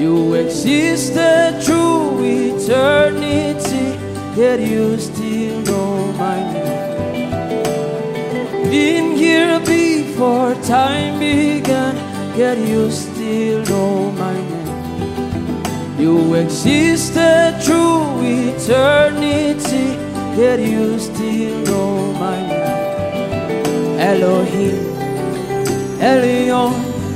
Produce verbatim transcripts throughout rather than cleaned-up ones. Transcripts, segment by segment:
You existed through eternity, yet you still know my name. Been here before time began, yet you still know my name. You existed through eternity, yet you still know my name. Elohim, Elion,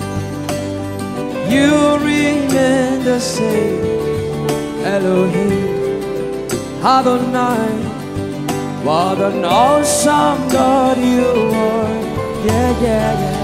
you remain the same. Elohim, Adonai, what an awesome God you are. Yeah, yeah, yeah.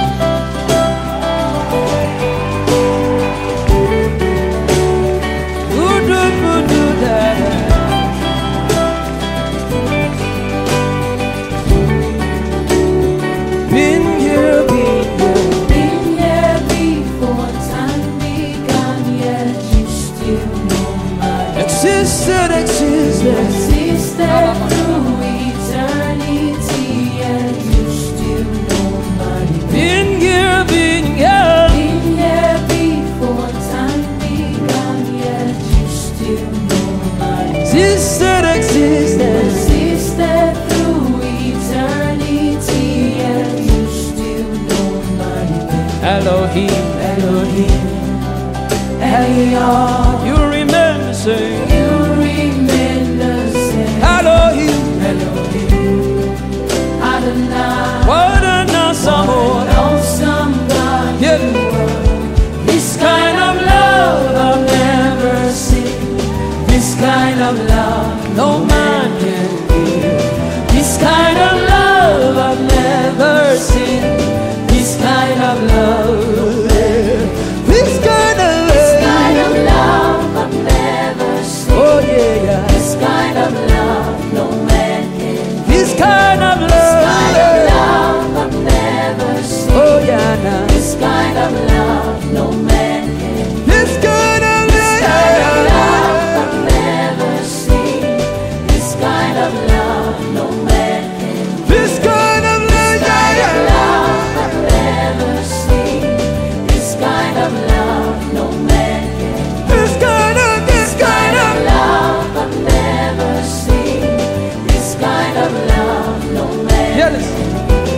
Existed, existed, existed through eternity, and you still know my name. Been here, been here, been here before time began, yet you still know my name. Existed, existed, existed through eternity, and you still know my name. Elohim, Elohim, Elion, you remain the same. You remain the same. Elohim, Elohim, Adonai, what an awesome what an God. awesome God Yeah. you are. This kind of love I've never seen. This kind of love no man can give. This kind of love I've never seen. This kind of love. This kind of This kind of love I've never seen. oh yeah, yeah. This kind of love no man can give. This kind of This love, kind of love I've never seen. oh yeah, nah. This kind of love no man can give. This kind of This kind of love I've love, never seen. This kind of love no man can give. this kind of love, This kind yeah, of yeah. love I've never seen. This kind of love no man can give. This kind of, this kind of Love I've never seen. This kind of love no man yeah, listen.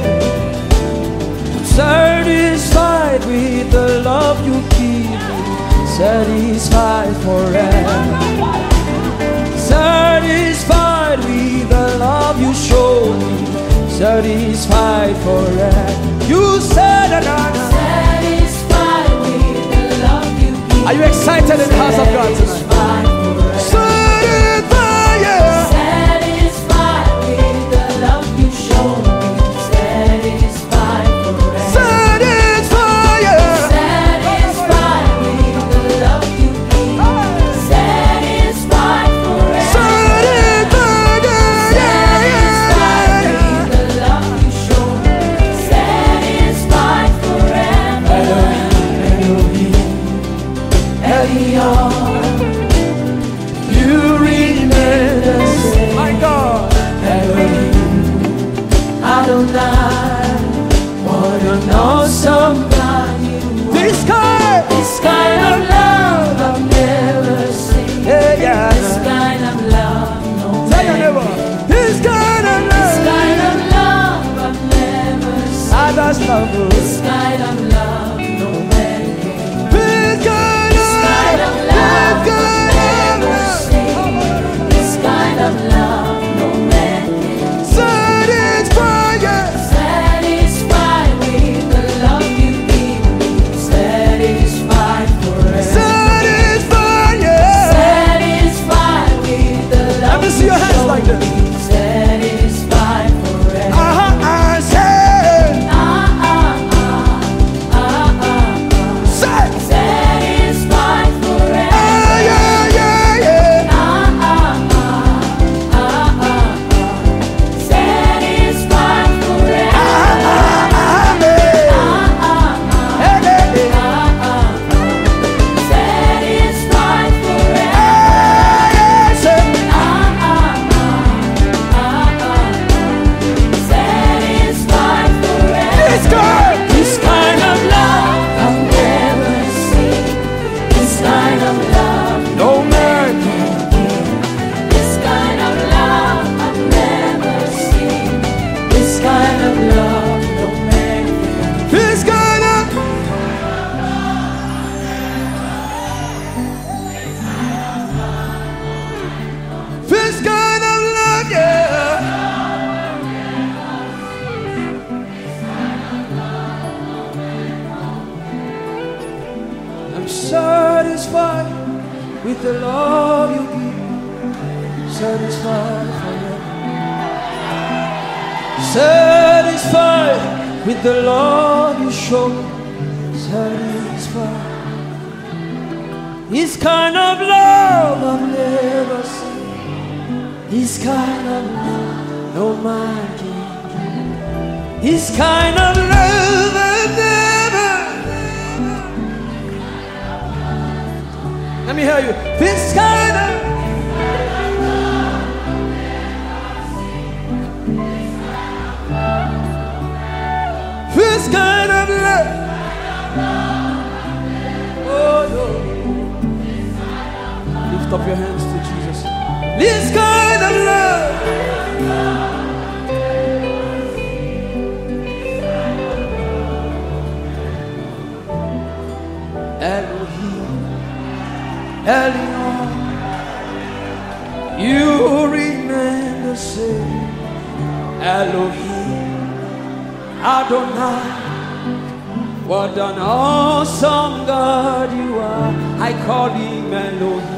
Satisfied with the love you give me, satisfied forever. Satisfied with the love you show me, satisfied forever. You said another. Satisfied with the love you give. Are you excited in the house of God tonight? Satisfied forever. Satisfied, yeah. Satisfied with the love you show me. Satisfied forever. Satisfied, yeah. Satisfied with the love you give. Satisfied forever. Satisfied, Satisfied yeah. with the love you show me. Satisfied forever. Elion, You remain the same. My God. Adonai, what an awesome God you are. This kind, This kind of love I've never seen. yeah, yeah. This kind of love no Tell your man neighbor. can. This kind of This love, kind of love I've never seen. others love you. This kind of love no man can. This kind This kind of love this I've kind never of seen. This kind of love no man can. satisfied, yeah. satisfied with the love you give, satisfied forever. Satisfied with the love you show, satisfied. This kind of love I've never seen. This kind of love no man can give. This kind of love I've never. Let me hear you. This kind of. This kind of love. Oh, no. Lift up your hands to Jesus. This kind of love. Elohim, Elion, you remain the same. Elohim, Adonai, what an awesome God you are. I call him Elohim.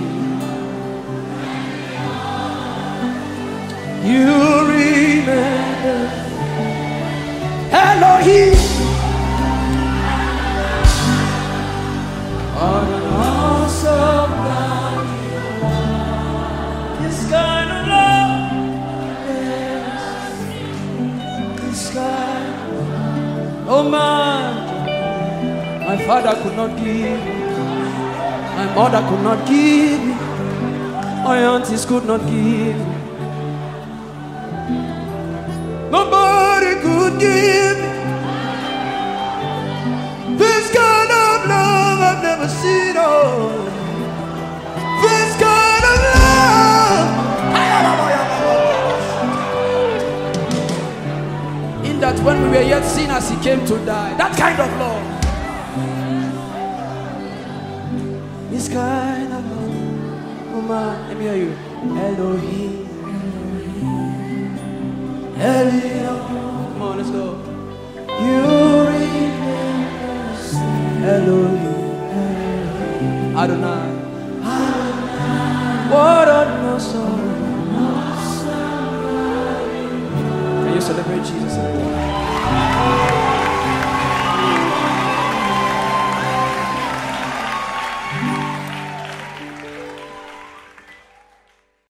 You remember Elohim. What an awesome God you are. This kind of love, yes. This kind of love. Oh man, my father could not give me. My mother could not give me. My aunties could not give me. Nobody could give me this kind of love I've never seen. Oh, this kind of love. In that when we were yet sinners, he came to die. That kind of love. This kind of love. Oh man, let me hear you. Elohim. Elion. Come on, let's go. You remember Elohim, Adonai. What an awesome. Can you celebrate Jesus?